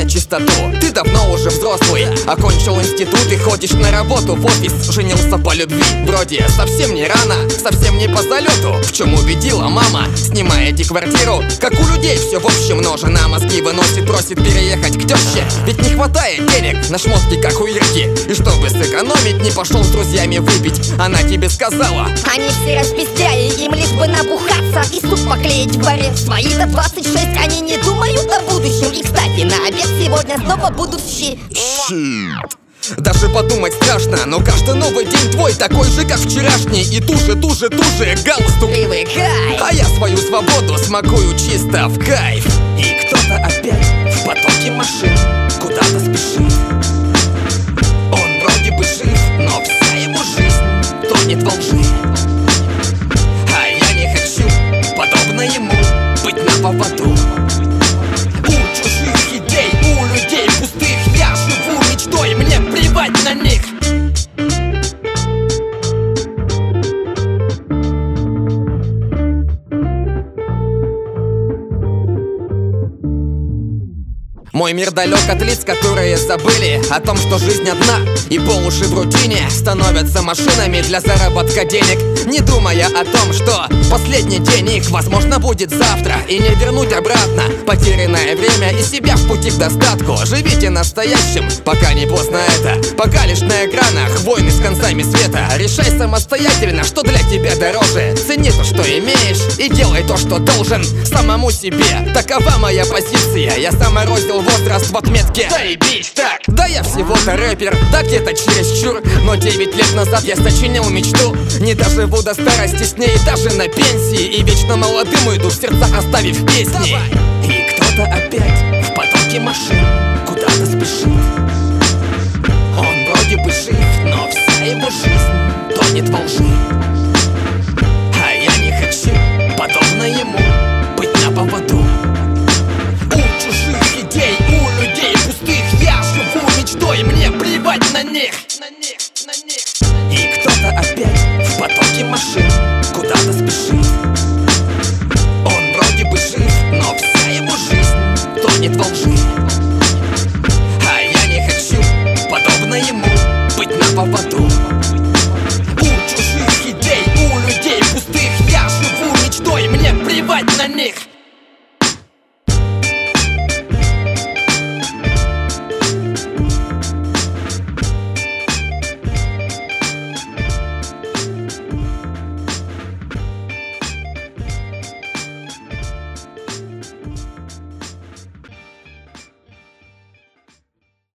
на чистоту. Ты давно уже взрослый, окончил институт и ходишь на работу в офис. Женился по любви, вроде совсем не рано, совсем не по залету. В чем убедила мама, снимаете квартиру, как у людей все в общем. Но жена мозги выносит, просит переехать к теще. Ведь не хватает денег на шмотки, как у Ирки. И чтобы сэкономить, не пошел с друзьями выпить. Она тебе сказала: они все распиздяи, им лишь бы набухаться и суп поклеить в баре. В свои-то 26 они не думают о будущем. И, кстати, на обед сегодня снова будут щи. Даже подумать страшно, но каждый новый день твой такой же, как вчерашний. И туже галстук. Привыкай. А я свою свободу смакую чисто в кайф. И кто-то опять в потоке машин куда-то спешит. Он вроде бы жив, но вся его жизнь тонет во лжи. А я не хочу, подобно ему, быть на поводу. У чужих идей, у людей пустых я живу мечтой, мне плевать на них. Мой мир далек от лиц, которые забыли о том, что жизнь одна, и по уши в рутине становятся машинами для заработка денег, не думая о том, что последний день их, возможно, будет завтра, и не вернуть обратно потерянное время и себя в пути к достатку. Живите настоящим, пока не поздно это, пока лишь на экранах войны с концами света. Решай самостоятельно, что для тебя дороже. Цени то, что имеешь, и делай то, что должен самому себе. Такова моя позиция, я заморозил возраст в отметке. Заебись так! Да я всего-то рэпер, да где-то чересчур. Но 9 лет назад я сочинил мечту. Не доживу до старости с ней даже на пенсии. И вечно молодым уйду в сердцах, оставив песни. И кто-то опять в потоке машин куда-то спешит. Он вроде бы жив, но вся его жизнь тонет во лжи. А я не хочу, подобно ему, быть на поводу. Мне плевать на них. И кто-то опять в потоке машин куда-то спешит. Он вроде бы жив, но вся его жизнь тонет во лжи. А я не хочу, подобно ему, быть на поводу. У чужих идей, у людей пустых я живу мечтой, мне плевать на них.